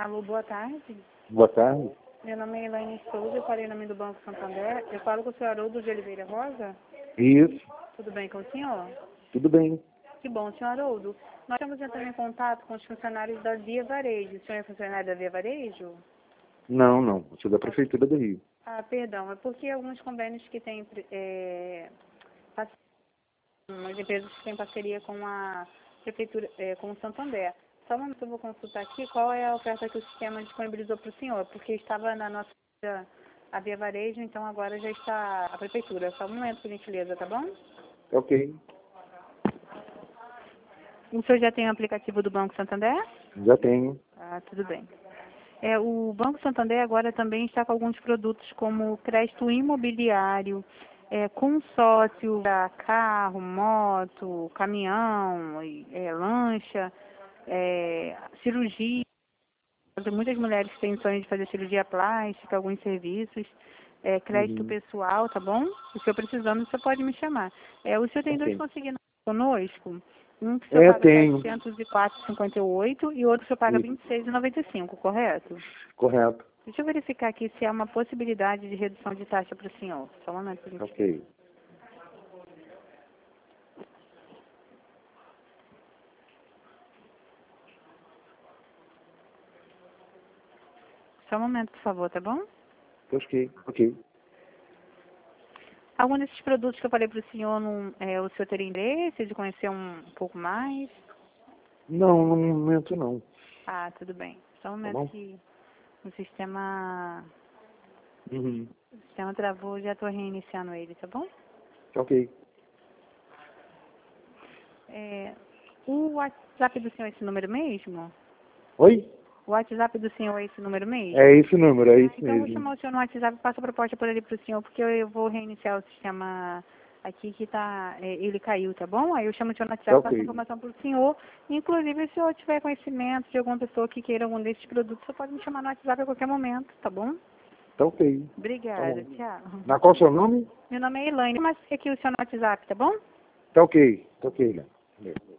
Alô, boa tarde. Boa tarde. Meu nome é Elaine Souza, eu falei em nome do Banco Santander. Eu falo com o senhor Haroldo de Oliveira Rosa. Isso. Tudo bem com o senhor? Tudo bem. Que bom, senhor Haroldo. Nós estamos entrando em contato com os funcionários da Via Varejo. O senhor é funcionário da Via Varejo? Não. Eu sou da Prefeitura do Rio. Ah, perdão. É porque alguns convênios que têm umas empresas que têm parceria com a Prefeitura, com o Santander. Só um momento, eu vou consultar aqui qual é a oferta que o sistema disponibilizou para o senhor, porque estava na nossa a Via Varejo, então agora já está a Prefeitura. Só um momento, por gentileza, tá bom? Ok. O senhor já tem o aplicativo do Banco Santander? Já tenho. Ah, tudo bem. O Banco Santander agora também está com alguns produtos como crédito imobiliário, consórcio para carro, moto, caminhão, lancha, cirurgia. Tem muitas mulheres que têm sonho de fazer cirurgia plástica, alguns serviços, crédito Uhum. pessoal, tá bom? Se o senhor precisando, você pode me chamar. O senhor tem dois Ok. consignados conosco? Um que o senhor paga Tenho. 704,58 e outro que o senhor paga Isso. 26,95, correto? Correto. Deixa eu verificar aqui se há uma possibilidade de redução de taxa para o senhor. Só um momento, por gentileza. Ok. Só um momento, por favor, tá bom? Ok. Algum desses produtos que eu falei para o senhor, o senhor teria interesse de conhecer um pouco mais? Não, no momento não. Ah, tudo bem. Só um Tá momento bom? que o sistema Uhum. travou, já estou reiniciando ele, tá bom? Ok. O WhatsApp do senhor é esse número mesmo? Oi? O WhatsApp do senhor é esse número mesmo? É esse número, é isso Então eu vou mesmo. chamar o senhor no WhatsApp e passo a proposta por ali para o senhor, porque eu vou reiniciar o sistema aqui que ele caiu, tá bom? Aí eu chamo o senhor no WhatsApp e passo a Ok. informação para o senhor. Inclusive, se o senhor tiver conhecimento de alguma pessoa que queira algum desses produtos, o senhor pode me chamar no WhatsApp a qualquer momento, tá bom? Tá ok. Tá Obrigada, bom. tchau. Na qual seu nome? Meu nome é Elaine, mas aqui o senhor no WhatsApp, tá bom? Tá ok, né?